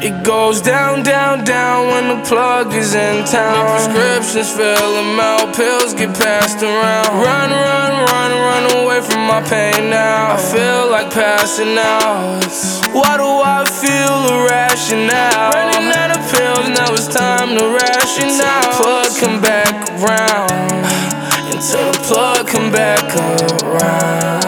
It goes down, down, down when the plug is in town. My prescriptions fill them out, pills get passed around. Run, run, run, run away from my pain now. I feel like passing out. Why do I feel irrational? Running out of pills, now it's time to ration out. Plug come back around, until the plug come back around.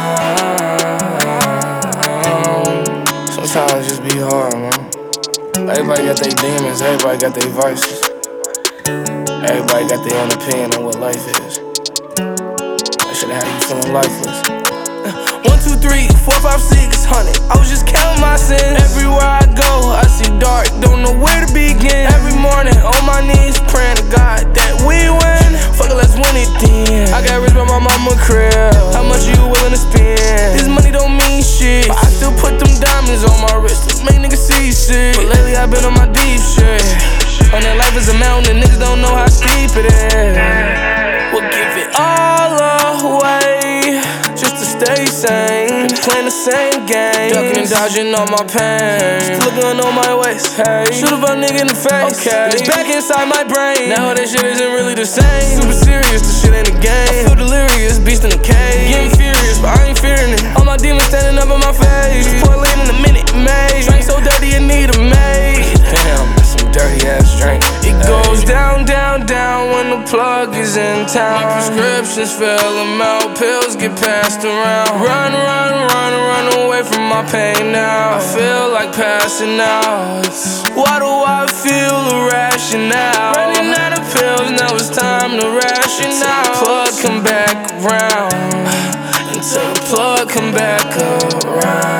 Sometimes it just be hard, man. Everybody got their demons, everybody got their vices. Everybody got their own opinion on what life is. That should have you feeling lifeless. 1, 2, 3, 4, 5, 600. I was just counting my sins. Everywhere I go, I see dark, don't know where to begin. Every morning, on my knees, praying to God that we win. Fuck it, let's win it then. I got rich by my mama crib. How much are you willing to spend? This money don't mean shit, but I still put them diamonds on my wrist to make niggas see shit. But lately I've been on my deep shit. On that life is a mountain and niggas don't know how steep it is. We'll give it all away just to stay sane. Been playing the same game, ducking and dodging all my pain. Just looking on my waist, hey. Shoot up a nigga in the face, okay. It's back inside my brain. Now that shit isn't really the same. Super serious, this shit ain't a game. I feel delirious, beast in the cave. Getting furious, but I ain't fearing it. All my demons standing up in my face. Portland in a minute, made. Drink so dirty, you need a maid. Damn, that's some dirty ass drink. It goes down, down, down when the plug is in town. My prescriptions fill them out, pills get passed around. Run, run, run, run away from my pain now. I feel like passing out. Why do I feel irrational? Running out of pills, now it's time to ration out. Plug come back around, until the plug come back around.